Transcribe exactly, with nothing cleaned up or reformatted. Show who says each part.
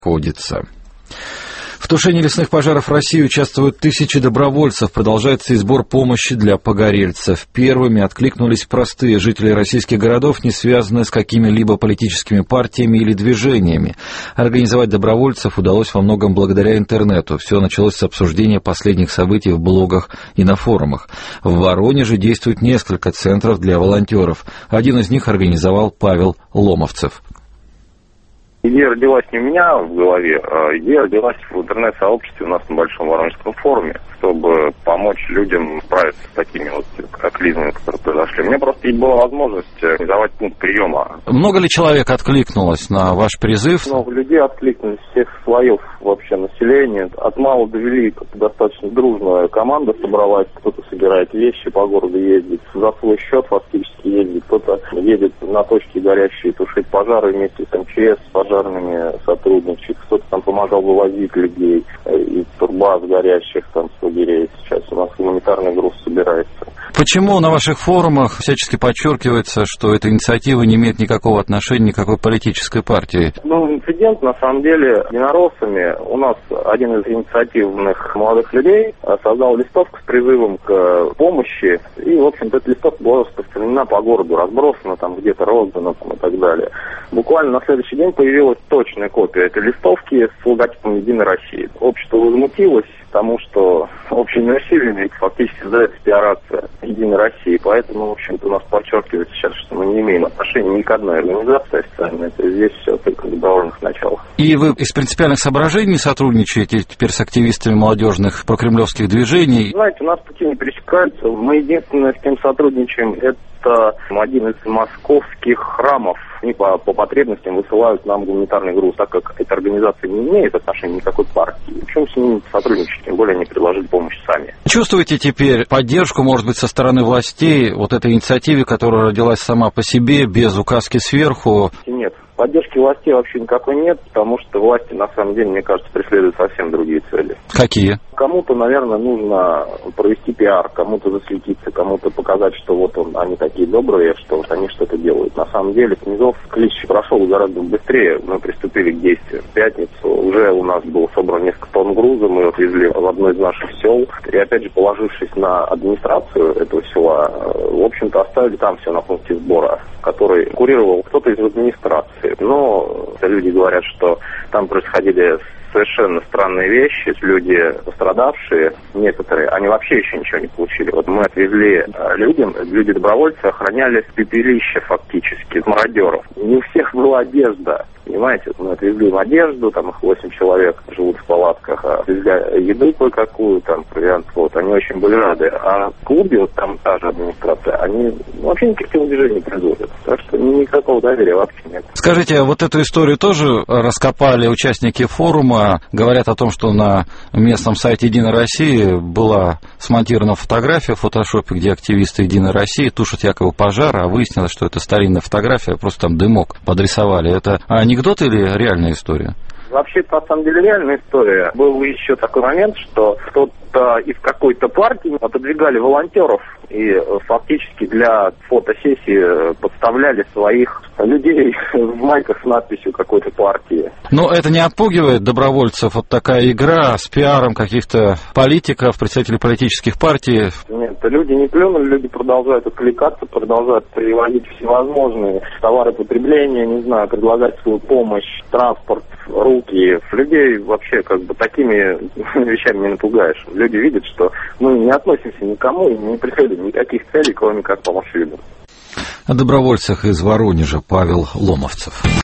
Speaker 1: находится. В тушении лесных пожаров в России участвуют тысячи добровольцев. Продолжается и сбор помощи для погорельцев. Первыми откликнулись простые жители российских городов, не связанные с какими-либо политическими партиями или движениями. Организовать добровольцев удалось во многом благодаря интернету. Все началось с обсуждения последних событий в блогах и на форумах. В Воронеже действует несколько центров для волонтеров. Один из них организовал Павел Ломовцев.
Speaker 2: Идея родилась не у меня в голове, а идея родилась в интернет-сообществе у нас на Большом Воронежском форуме, чтобы помочь людям справиться с такими вот катаклизмами, которые произошли. У меня просто и была возможность организовать пункт приема.
Speaker 1: Много ли человек откликнулось на ваш призыв?
Speaker 2: Много людей откликнулись, всех слоев вообще населения. От мала до велика достаточно дружная команда собралась. Кто-то собирает вещи, по городу ездит, за свой счет фактически ездит. Кто-то едет на точки горящие тушить пожары вместе с эм че эс, с пожарными сотрудничать. Кто-то там помогал вывозить людей из турбаз горящих там с лагерей. Сейчас у нас гуманитарный груз собирается.
Speaker 1: Почему на ваших форумах всячески подчеркивается, что эта инициатива не имеет никакого отношения никакой политической партии?
Speaker 2: Ну, инцидент, на самом деле, единороссами. У нас один из инициативных молодых людей создал листовку с призывом к помощи. И, в общем-то, эта листовка была распространена по городу, разбросана там где-то, роздана там, и так далее. Буквально на следующий день появилась точная копия этой листовки с логотипом «Единой России». Общество возмутилось, потому что общими усилиями фактически создается пиар-акция «Единой России». Поэтому, в общем-то, у нас подчеркивается сейчас, что мы не имеем отношения ни к одной организации официальной. Это здесь все только в добровольных началах.
Speaker 1: И вы из принципиальных соображений сотрудничаете теперь с активистами молодежных прокремлевских движений?
Speaker 2: Знаете, у нас пути не пересекаются. Мы единственное, с кем сотрудничаем, это один из московских храмов. Они по, по потребностям высылают нам гуманитарный груз, так как эта организация не имеет отношения к никакой партии. Почему с ними сотрудничать? Тем более они предложили помощь сами.
Speaker 1: Чувствуете теперь поддержку, может быть, со стороны властей вот этой инициативе, которая родилась сама по себе, без указки сверху?
Speaker 2: Нет. Поддержки властей вообще никакой нет, потому что власти, на самом деле, мне кажется, преследуют совсем другие цели.
Speaker 1: Какие?
Speaker 2: Кому-то, наверное, нужно провести пиар, кому-то засветиться, кому-то показать, что вот он, они такие добрые, что вот они что-то делают. На самом деле, Князов клич прошел гораздо быстрее, мы приступили к действию. В пятницу уже у нас было собрано несколько тонн груза, мы отвезли в одно из наших сел. И опять же, положившись на администрацию этого села, в общем-то, оставили там все на пункте сбора, который курировал кто-то из администрации. Но люди говорят, что там происходили совершенно странные вещи. Люди пострадавшие, некоторые, они вообще еще ничего не получили. Вот мы отвезли людям, люди-добровольцы охраняли пепелище фактически, мародеров. Не у всех была одежда. Понимаете, мы отвезли им одежду, там их восемь человек живут в палатках, отвезли еду кое-какую, там, провиант, вот, они очень были рады. А в клубе, вот там та же администрация, они вообще никаких движений не производят. Так что никакого доверия вообще нет.
Speaker 1: Скажите, а вот эту историю тоже раскопали участники форума? Говорят о том, что на местном сайте «Единой России» была смонтирована фотография в фотошопе, где активисты «Единой России» тушат якобы пожар, а выяснилось, что это старинная фотография, просто там дымок подрисовали. Это анекдот или реальная история?
Speaker 2: Вообще-то, на самом деле, реальная история. Был еще такой момент, что кто-то из какой-то партии отодвигали волонтеров и фактически для фотосессии подставляли своих людей в майках с надписью какой-то партии.
Speaker 1: Но это не отпугивает добровольцев? Вот такая игра с пиаром каких-то политиков, представителей политических партий?
Speaker 2: Нет, люди не плюнули, люди продолжают откликаться, продолжают привозить всевозможные товары потребления, не знаю, предлагать свою помощь, транспорт, руки. Людей вообще как бы такими вещами не напугаешь. Люди видят, что мы не относимся никому и не преследуем никаких целей, кроме как помочь людям.
Speaker 1: О добровольцах из Воронежа Павел Ломовцев.